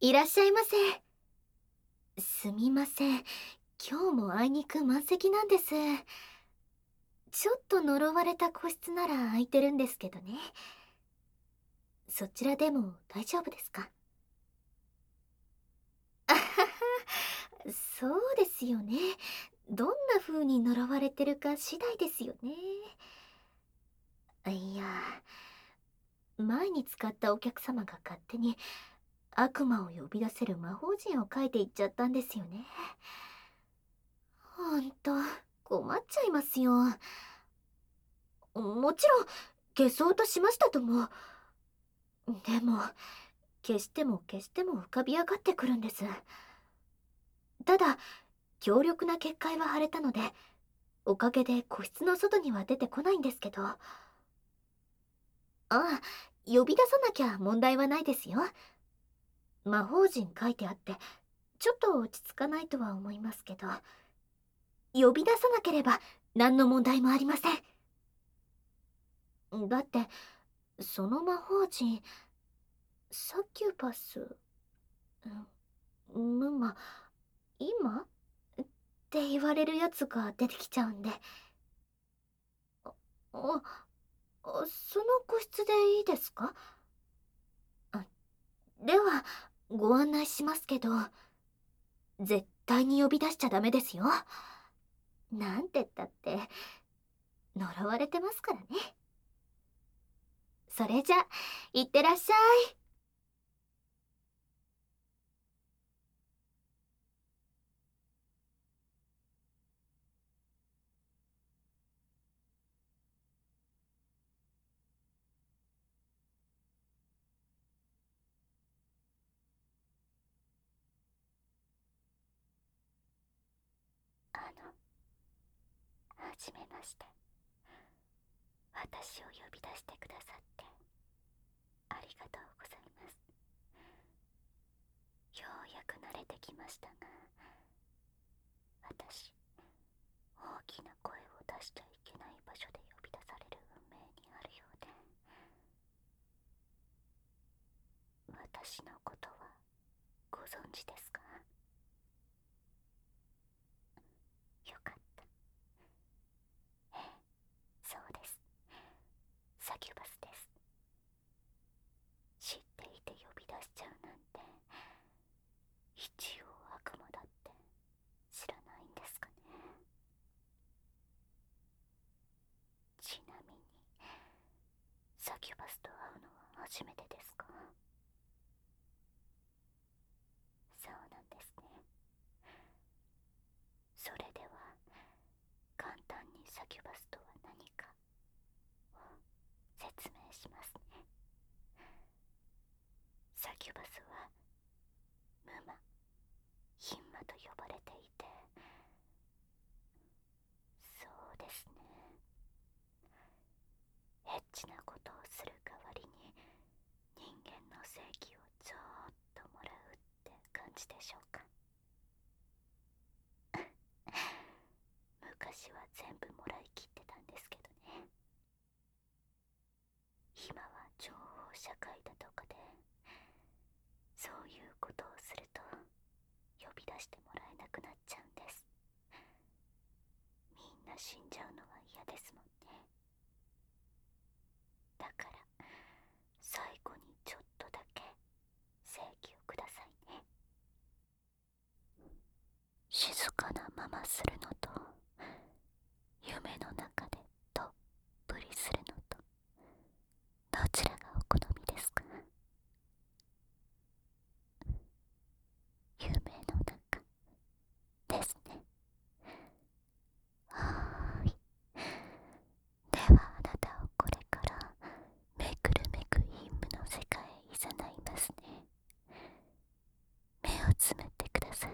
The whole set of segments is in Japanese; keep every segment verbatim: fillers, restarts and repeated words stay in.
いらっしゃいませ。すみません。今日もあいにく満席なんです。ちょっと呪われた個室なら空いてるんですけどね。そちらでも大丈夫ですか？あはは、そうですよね。どんな風に呪われてるか次第ですよね。いや、前に使ったお客様が勝手に悪魔を呼び出せる魔法陣を書いていっちゃったんですよね。ほんと、困っちゃいますよ。もちろん、消そうとしましたとも。でも、消しても消しても浮かび上がってくるんです。ただ、強力な結界は腫れたので、おかげで個室の外には出てこないんですけど。ああ、呼び出さなきゃ問題はないですよ。魔法陣書いてあって、ちょっと落ち着かないとは思いますけど、呼び出さなければ何の問題もありません。だって、その魔法陣、サキュパス、ムマ、今って言われるやつが出てきちゃうんで。あ、あ、その個室でいいですか？あ、では、ご案内しますけど、絶対に呼び出しちゃダメですよ。なんて言ったって、呪われてますからね。それじゃ、いってらっしゃい。あの、はじめまして。私を呼び出してくださってありがとうございます。ようやく慣れてきましたが、私、大きな声を出しちゃいけない場所で呼び出される運命にあるようで、私のことはご存知ですか？よかった。ええ、そうです。サキュバスです。知っていて呼び出しちゃうなんて、一応悪魔だって知らないんですかね。ちなみに、サキュバスと会うのは初めてですか？そうなんですね。それでは、簡単にサキュバスとは何かを説明しますね。サキュバスはムマ、ヒンマと呼ばれていて、そうですね、エッチなことをする代わりに人間の性器をちょっともらうって感じでしょうか。昔は全部もらいきってたんですけどね。今は情報社会だとかで、そういうことをすると呼び出してもらえなくなっちゃうんです。みんな死んじゃうのは嫌ですもんね。だから最後にちょっとだけ正義をくださいね。静かなままするのと、夢の中でどっぷりするのと、どちらがお好みですか？夢の中ですね。はーい。ではあなたをこれからめくるめく陰夢の世界へいざないますね。目をつむってください。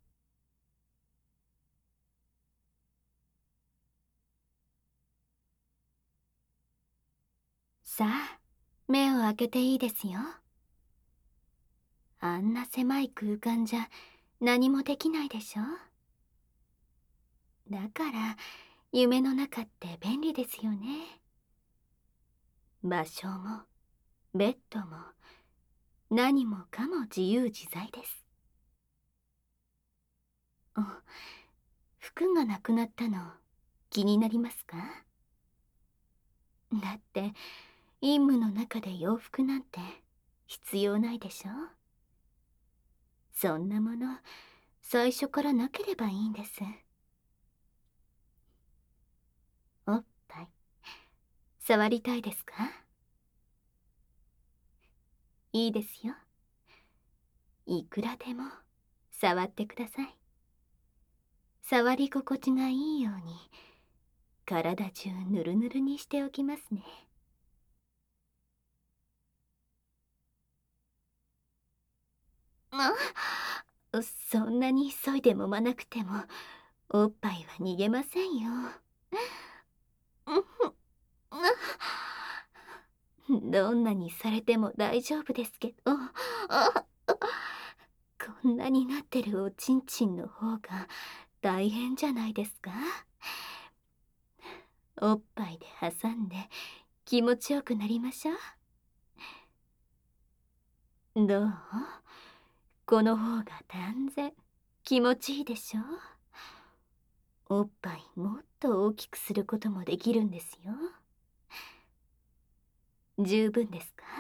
さあ、目を開けていいですよ。あんな狭い空間じゃ何もできないでしょ。だから夢の中って便利ですよね。場所もベッドも何もかも自由自在です。あ、服がなくなったの気になりますか？だって陰夢の中で洋服なんて必要ないでしょ。そんなもの最初からなければいいんです。おっぱい触りたいですか？いいですよ。いくらでも触ってください。触り心地がいいように体中ぬるぬるにしておきますね。あ、そんなに急いで揉まなくてもおっぱいは逃げませんよ。どんなにされても大丈夫ですけど、こんなになってるおちんちんの方が大変じゃないですか？おっぱいで挟んで気持ちよくなりましょう。どう？この方が断然気持ちいいでしょ？おっぱいもっと大きくすることもできるんですよ。十分ですか？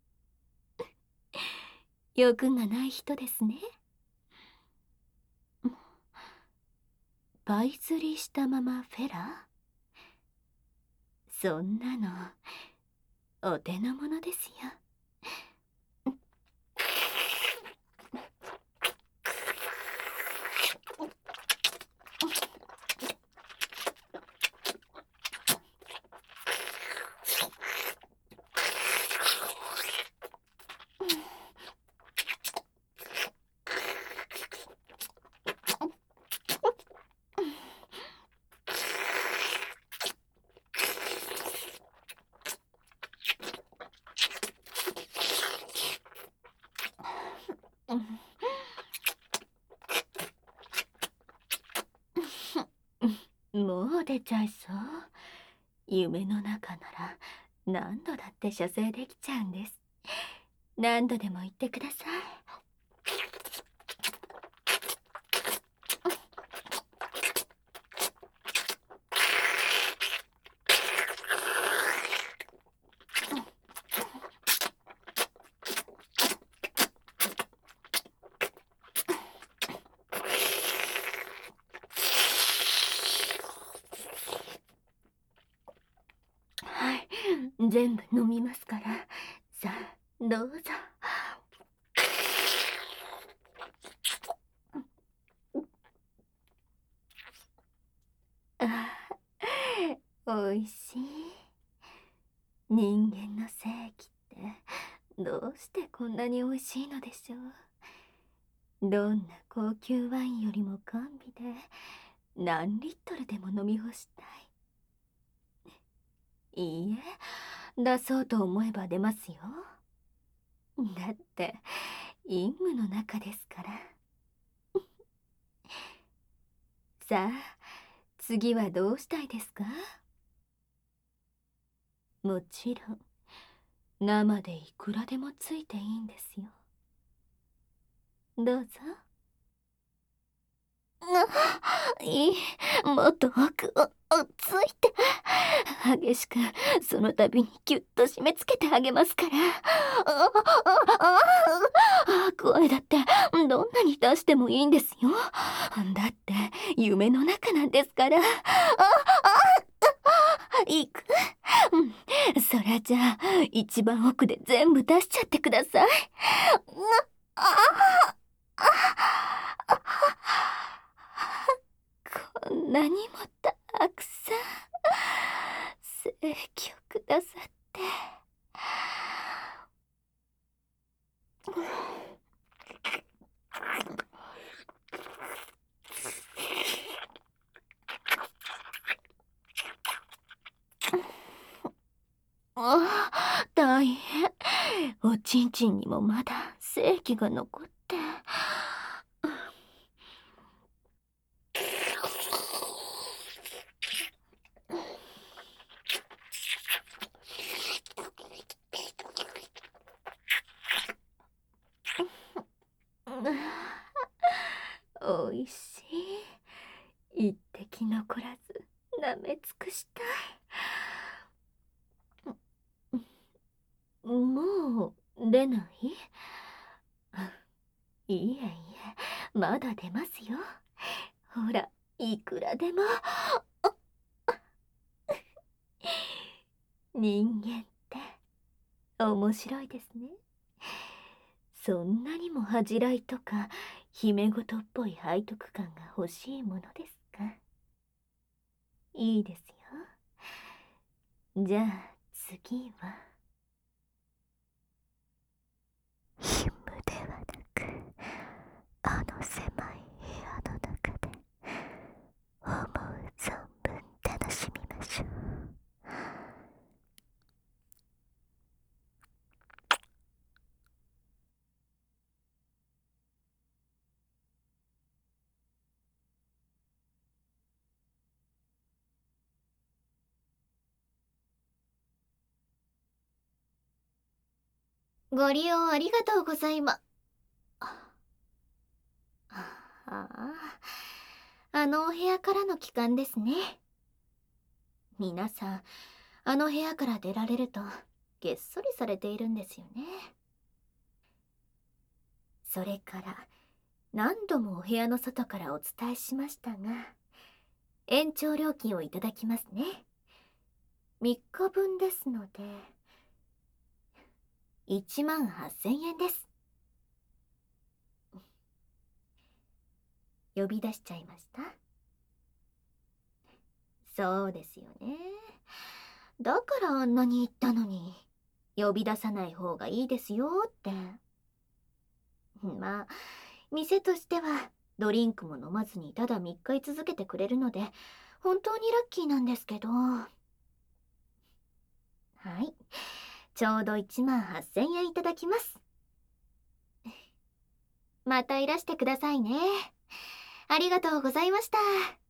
欲がない人ですね。パイ釣りしたままフェラ？そんなのお手の物ですよ。もう出ちゃいそう。夢の中なら何度だって射精できちゃうんです。何度でも言ってください。はい、全部飲みますから。さあ、どうぞ。あ、おいしい。人間の精液ってどうしてこんなにおいしいのでしょう。どんな高級ワインよりも甘美で何リットルでも飲み干したい。いいえ、出そうと思えば出ますよ。だって陰夢の中ですから。さあ、次はどうしたいですか？もちろん生でいくらでもついていいんですよ。どうぞ。いい、もっと奥をついて激しくその度にギュッと締め付けてあげますから。あああ、声だってどんなに出してもいいんですよ。だって夢の中なんですから。ああ、行く。そりゃじゃあ一番奥で全部出しちゃってください。あああ、こんなにもたくさん精液をくださって。ああ、大変。おちんちんにもまだ精液が残って。 おいしい。一滴残らず舐め尽くしたい。もう出ない？いえいえ、まだ出ますよ。ほら、いくらでも。人間って面白いですね。そんなにも恥じらいとか姫事っぽい背徳感が欲しいものですか？いいですよ。じゃあ次はヒムではなく、あの狭い部屋の中で思う存分楽しみましょう。 ご利用ありがとうございま。ああ、あのお部屋からの帰還ですね。皆さん、あの部屋から出られるとげっそりされているんですよね。それから何度もお部屋の外からお伝えしましたが、延長料金をいただきますね。みっかぶんですのでいちまんはっせんえんです。呼び出しちゃいました？そうですよね。だからあんなに言ったのに、呼び出さない方がいいですよって。まあ店としてはドリンクも飲まずにただみっか居続けてくれるので本当にラッキーなんですけど。はい、ちょうどいちまんはっせんえんいただきます。またいらしてくださいね。ありがとうございました。